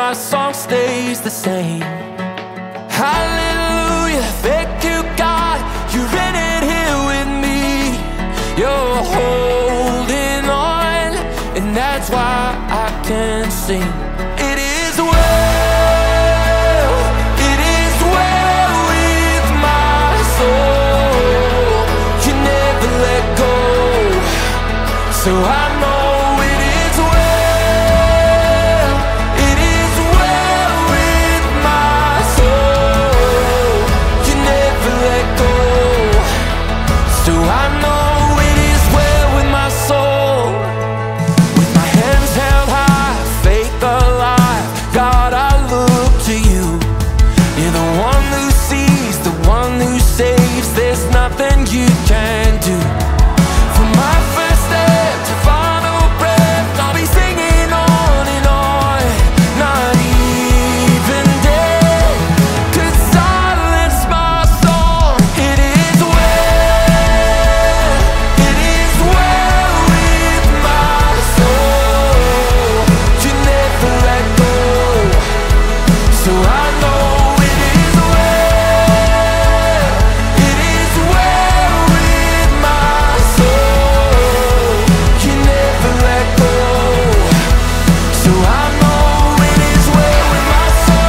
my song stays the same. Hallelujah, thank you God, you're in it here with me. You're holding on, and that's why I can sing. It is well, it is well with my soul. You never let go, so I know it is well, it is well with my soul. You never let go, so I know it is well with my soul. With my hands held high, faith alive, God, I look to you. You're the one who sees, the one who saves. There's nothing you can do. From my first step to final breath, I'll be singing on and on. Not even dead could silence my song. It is well, it is well with my soul. You never let go, so I know it is well, it is well with my soul. You never let go, so I know it is well with my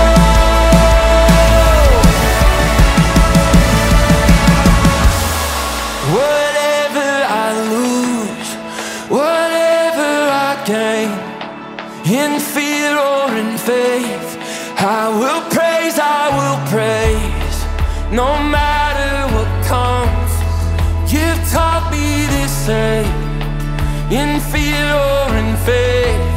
soul. Whatever I lose, whatever I gain, in fear or in faith, I will praise, I will praise. No matter what comes, you've taught me to say, in fear or in faith,